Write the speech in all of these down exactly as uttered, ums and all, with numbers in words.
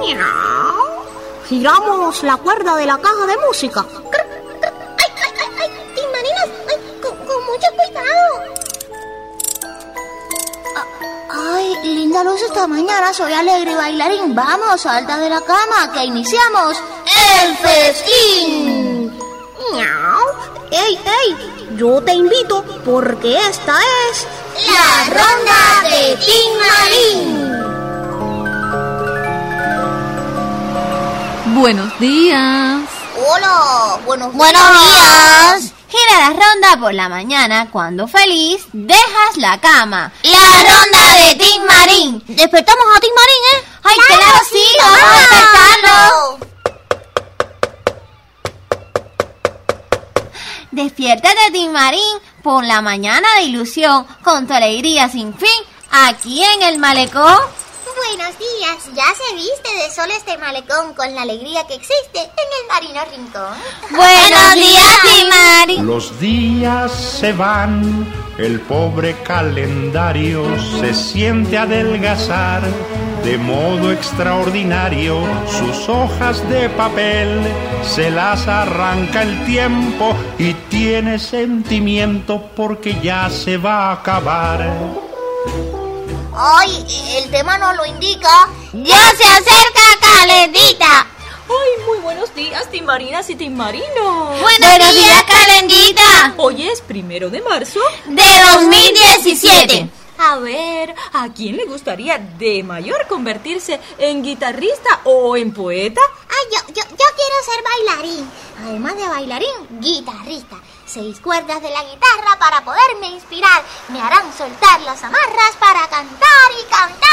Miau. Giramos la cuerda de la caja de música. ¡Ay, ay, ay, ay! ¡Tin Marinos! ¡Ay, con, con mucho cuidado! Ay, linda luz esta mañana, soy alegre y bailarín. Vamos, salta de la cama, que iniciamos el festín. Miau. ¡Ey, ey! Yo te invito porque esta es la ronda de Tin Marín. Buenos días. Hola, buenos, buenos días. días. Gira la ronda por la mañana cuando feliz dejas la cama. La ronda de Tin Marín. Despertamos a Tin Marín, ¿eh? ¡Ay, claro, claro sí! ¡Vamos a despertarlo! Despiértate, Tin Marín, por la mañana de ilusión, con tu alegría sin fin, aquí en el malecón. Buenos días, ya se viste de sol este malecón con la alegría que existe en el Marino Rincón. Buenos días, Tin Marín. Los días se van, el pobre calendario se siente adelgazar de modo extraordinario. Sus hojas de papel se las arranca el tiempo y tiene sentimiento porque ya se va a acabar. ¡Ay, el tema nos lo indica! ¡Ya se acerca Calendita! ¡Ay, muy buenos días, Tin Marinas y Tin Marinos! ¡Buenos, buenos días, días, Calendita! Hoy es primero de marzo de dos mil diecisiete. A ver, ¿a quién le gustaría de mayor convertirse en guitarrista o en poeta? Ay, yo, yo, yo quiero ser bailarín. Además de bailarín, guitarrista. Seis cuerdas de la guitarra para poderme inspirar. Me harán soltar las amarras para cantar y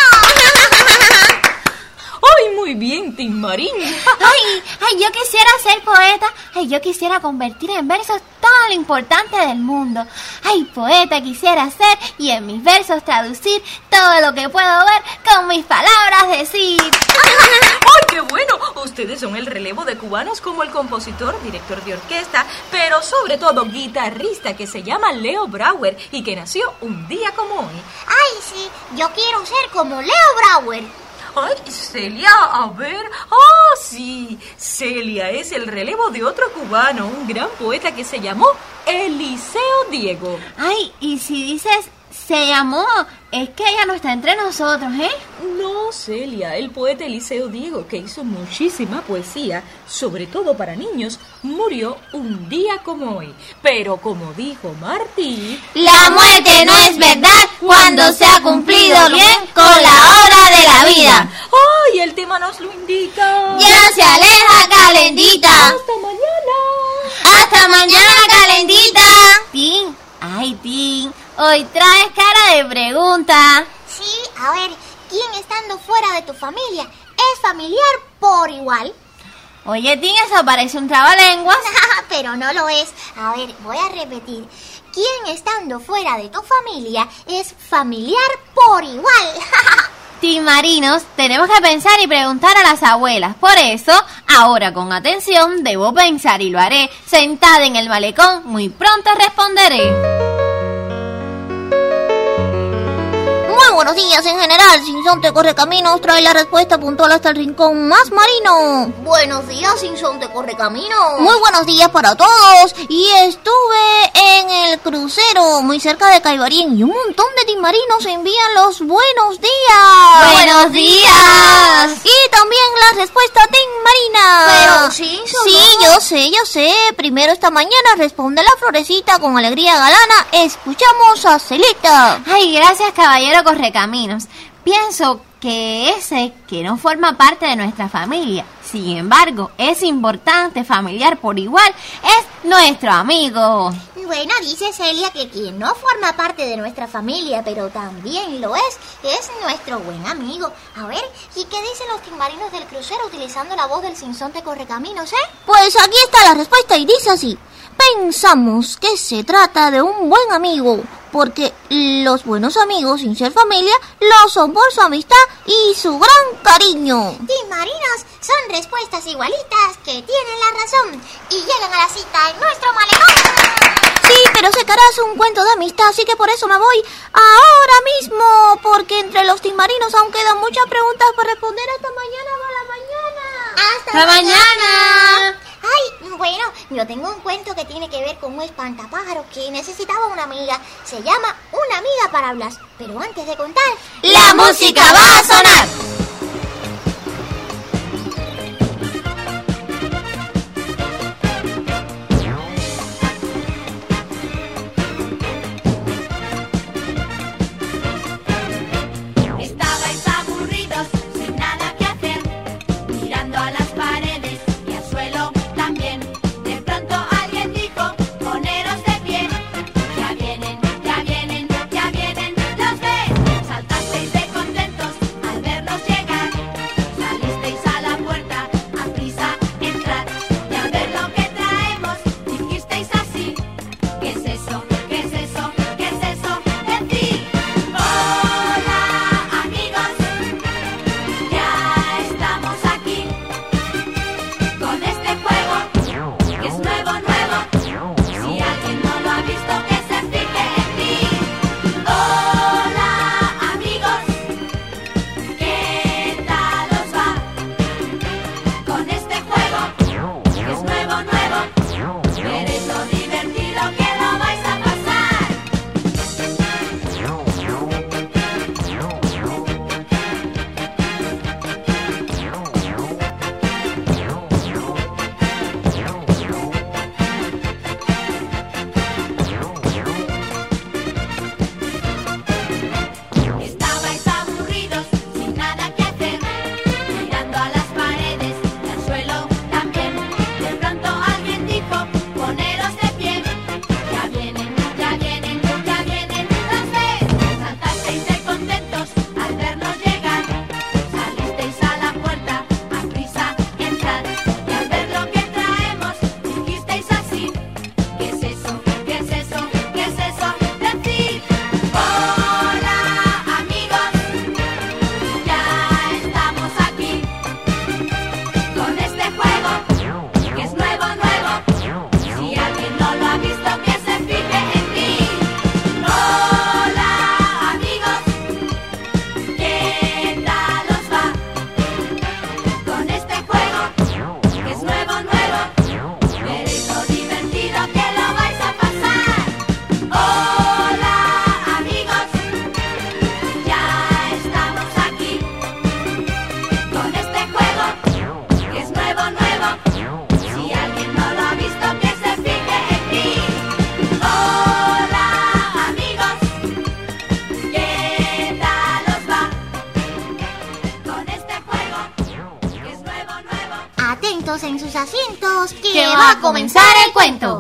cantar. ¡Ay, muy bien, Tin Marín! Ay, ay, yo quisiera ser poeta. Ay, yo quisiera convertir en versos todo lo importante del mundo. Ay, poeta quisiera ser y en mis versos traducir todo lo que puedo ver con mis palabras decir. ¡Ay, qué bueno! Ustedes son el relevo de cubanos como el compositor, director de orquesta, pero sobre todo guitarrista que se llama Leo Brouwer y que nació un día como hoy. Ay, sí, yo quiero ser como Leo Brouwer. Ay, Celia, a ver. ¡Oh, sí! Celia es el relevo de otro cubano, un gran poeta que se llamó Eliseo Diego. Ay, y si dices se llamó, es que ella no está entre nosotros, ¿eh? No, Celia, el poeta Eliseo Diego, que hizo muchísima poesía, sobre todo para niños, murió un día como hoy. Pero como dijo Martí, la muerte no es verdad cuando se ha cumplido bien con la hora de la vida. ¡Ay, el tema nos lo indica! ¡Ya se aleja, Calendita! ¡Hasta mañana! ¡Hasta mañana, Calendita! Tin, ay, Tin, hoy traes cara de pregunta. Sí, a ver, ¿quién estando fuera de tu familia es familiar por igual? Oye, Tin, eso parece un trabalenguas. Pero no lo es. A ver, voy a repetir. ¿Quién estando fuera de tu familia es familiar por igual? Tin Marinos, tenemos que pensar y preguntar a las abuelas. Por eso, ahora con atención, debo pensar y lo haré. Sentada en el malecón, muy pronto responderé. Muy buenos días en general, Sinsonte Correcaminos trae la respuesta puntual hasta el rincón más marino. Buenos días, Sinsonte Correcaminos. Muy buenos días para todos. Y estuve en el crucero muy cerca de Caibarín y un montón de timarinos envían los buenos días. ¡Buenos días! Y también la respuesta Tin Marina. Pero sí, Sí, yo sé, yo sé. Primero esta mañana responde la florecita con alegría galana. Escuchamos a Celita. Ay, gracias, caballero Correcaminos. Pienso que ese que no forma parte de nuestra familia, sin embargo, es importante, familiar por igual, es nuestro amigo. Bueno, dice Celia que quien no forma parte de nuestra familia, pero también lo es, es nuestro buen amigo. A ver, ¿y qué dicen los timarinos del crucero utilizando la voz del Sinsonte Correcaminos, eh? Pues aquí está la respuesta y dice así. Pensamos que se trata de un buen amigo, porque los buenos amigos, sin ser familia, lo son por su amistad y su gran cariño. Timarinos, son respuestas igualitas que tienen la razón y llegan a la cita en nuestro malecón. Sí, pero se carás un cuento de amistad, así que por eso me voy ahora mismo, porque entre los timarinos aún quedan muchas preguntas por responder. Hasta mañana por la mañana. ¡Hasta mañana! Ay, bueno, yo tengo un cuento que tiene que ver con un espantapájaros que necesitaba una amiga. Se llama Una amiga para Blas. Pero antes de contar... ¡La música va a sonar! En sus asientos, que, que va a comenzar el cuento.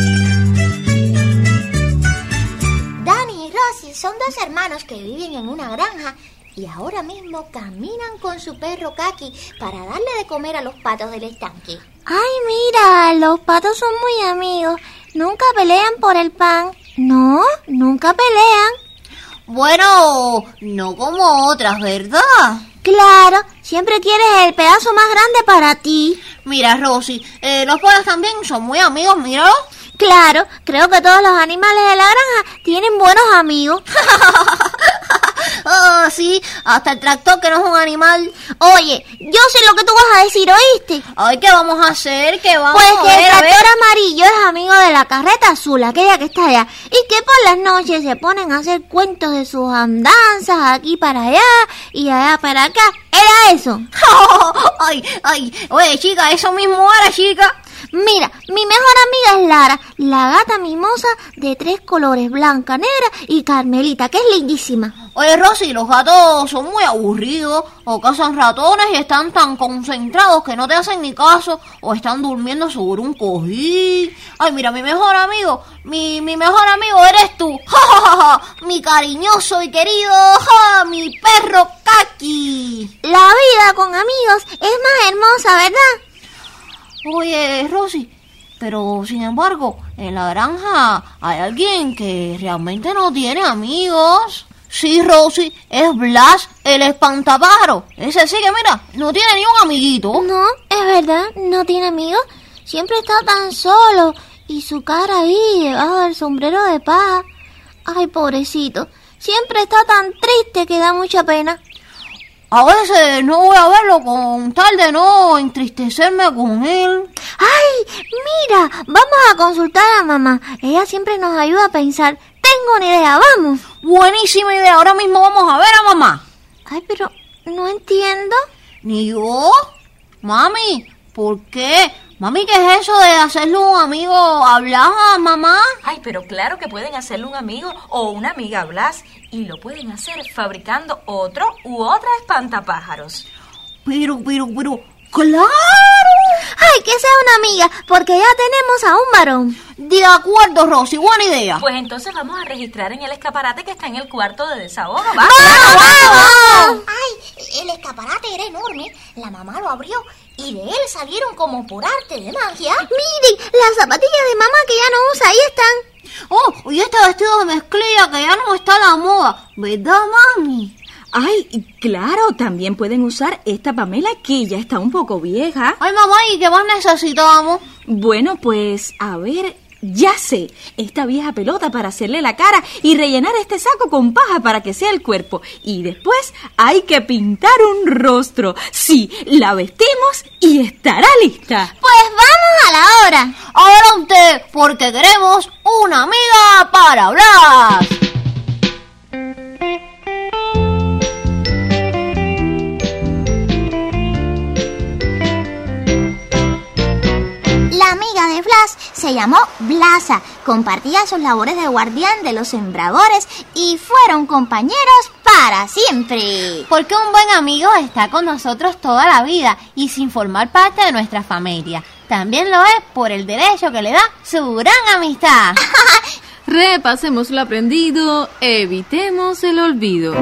Danny y Rosie son dos hermanos que viven en una granja y ahora mismo caminan con su perro Kaki para darle de comer a los patos del estanque. Ay, mira, los patos son muy amigos. Nunca pelean por el pan. No, nunca pelean. Bueno, no como otras, ¿verdad? Claro, siempre quieres el pedazo más grande para ti. Mira, Rosy, eh, los pollos también son muy amigos, míralo. Claro, creo que todos los animales de la granja tienen buenos amigos. Oh, sí, hasta el tractor, que no es un animal. Oye, yo sé lo que tú vas a decir, ¿oíste? Ay, ¿qué vamos a hacer? ¿Qué vamos pues a que ver? el tractor amarillo es amigo de la carreta azul, aquella que está allá, y que por las noches se ponen a hacer cuentos de sus andanzas aquí para allá y allá para acá. ¿Era eso? Ay, ay, oye, chica, eso mismo era, chica. Mira, mi mejor amiga es Lara, la gata mimosa de tres colores, blanca, negra y carmelita, que es lindísima. Oye, Rosy, los gatos son muy aburridos, o cazan ratones y están tan concentrados que no te hacen ni caso, o están durmiendo sobre un cojín. Ay, mira, mi mejor amigo, mi, mi mejor amigo eres tú. ¡Ja, ja, ja! Mi cariñoso y querido, ¡ja! Mi perro Kaki. La vida con amigos es más hermosa, ¿verdad? Oye, Rosy, pero sin embargo, en la granja hay alguien que realmente no tiene amigos. Sí, Rosy, es Blas, el espantapájaro. Ese sí que, mira, no tiene ni un amiguito. No, es verdad, no tiene amigos. Siempre está tan solo y su cara ahí debajo del sombrero de paja. Ay, pobrecito, siempre está tan triste que da mucha pena. A veces no voy a verlo con tal de no entristecerme con él. ¡Ay! Mira, vamos a consultar a mamá. Ella siempre nos ayuda a pensar. Tengo una idea, vamos. Buenísima idea, ahora mismo vamos a ver a mamá. Ay, pero no entiendo. ¿Ni yo? Mami, ¿por qué? Mami, ¿qué es eso de hacerle un amigo a Blas a mamá? Ay, pero claro que pueden hacerle un amigo o una amiga a Blas. Y lo pueden hacer fabricando otro u otra espantapájaros. Pero, pero, pero, ¡claro! ¡Ay, que sea una amiga! Porque ya tenemos a un varón. De acuerdo, Rosy, buena idea. Pues entonces vamos a registrar en el escaparate que está en el cuarto de desahogo. ¡Va! ¡Vamos, vamos! ¡Ay! El escaparate era enorme. La mamá lo abrió y de él salieron como por arte de magia. Miren, las zapatillas de mamá que ya no usa, ahí están. Oh, y este vestido de mezclilla que ya no está a la moda, ¿verdad, mami? Ay, claro, también pueden usar esta Pamela que ya está un poco vieja. Ay, mamá, ¿y qué más necesitamos? Bueno, pues, a ver, ya sé, esta vieja pelota para hacerle la cara y rellenar este saco con paja para que sea el cuerpo. Y después hay que pintar un rostro. Sí, la vestimos y estará lista. Pues vamos a la hora. Adelante, porque queremos una amiga para hablar. La amiga de Blas se llamó Blasa, compartía sus labores de guardián de los sembradores y fueron compañeros para siempre. Porque un buen amigo está con nosotros toda la vida y sin formar parte de nuestra familia. También lo es por el derecho que le da su gran amistad. Repasemos lo aprendido, evitemos el olvido.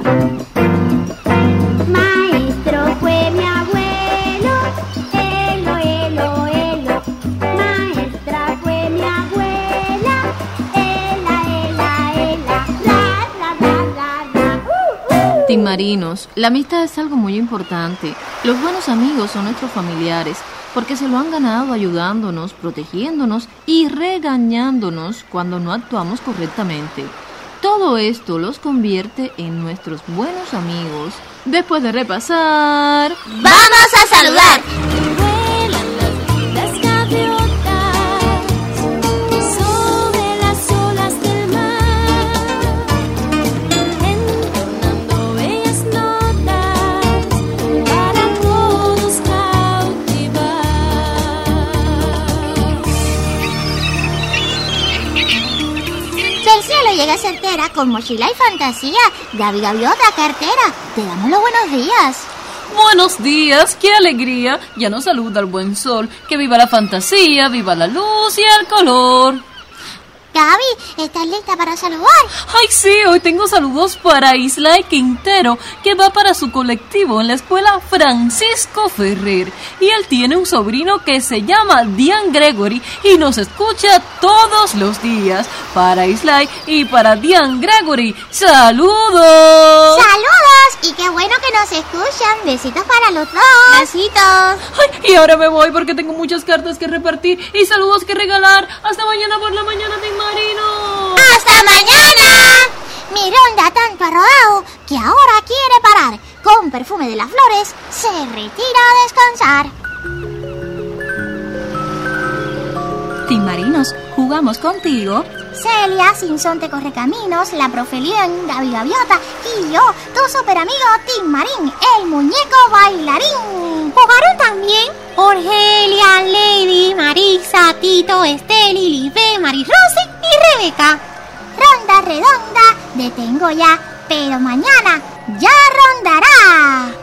Maestro fue mi abuelo, elo, elo, elo. Maestra fue mi abuela, ela, ela, ela. La, la, la, la, la. Uh, uh. Timarinos, la amistad es algo muy importante. Los buenos amigos son nuestros familiares, porque se lo han ganado ayudándonos, protegiéndonos y regañándonos cuando no actuamos correctamente. Todo esto los convierte en nuestros buenos amigos. Después de repasar, ¡vamos a saludar! Vuelan las, las gaviotas sobre las olas del mar, entonando bellas notas para todos cautivar. Del cielo llega certera con mochila y fantasía. Gaby Gaviota, cartera, te damos los buenos días. Buenos días, qué alegría. Ya nos saluda el buen sol. Que viva la fantasía, viva la luz y el color. Gaby, ¿estás lista para saludar? Ay, sí, hoy tengo saludos para Islay Quintero, que va para su colectivo en la escuela Francisco Ferrer. Y él tiene un sobrino que se llama Dian Gregory y nos escucha todos los días. Para Islay y para Dian Gregory, ¡saludos! ¡Saludos! Y qué bueno que nos escuchan. Besitos para los dos. Besitos. Ay, y ahora me voy porque tengo muchas cartas que repartir y saludos que regalar. Hasta mañana por la mañana, Marino. ¡Hasta mañana! Mi ronda tanto ha rodado que ahora quiere parar. Con perfume de las flores se retira a descansar. Timarinos, jugamos contigo. Celia, Sinsonte Correcaminos, la profe Lien, Gaby Gaviota y yo, tu super amigo Tim Marín, el muñeco bailarín. ¿Jugaron también? Orgelia, Lady, Marisa, Tito, Esteli, Libe, Marisrosy y Rebeca. Ronda redonda, detengo ya, pero mañana ya rondará.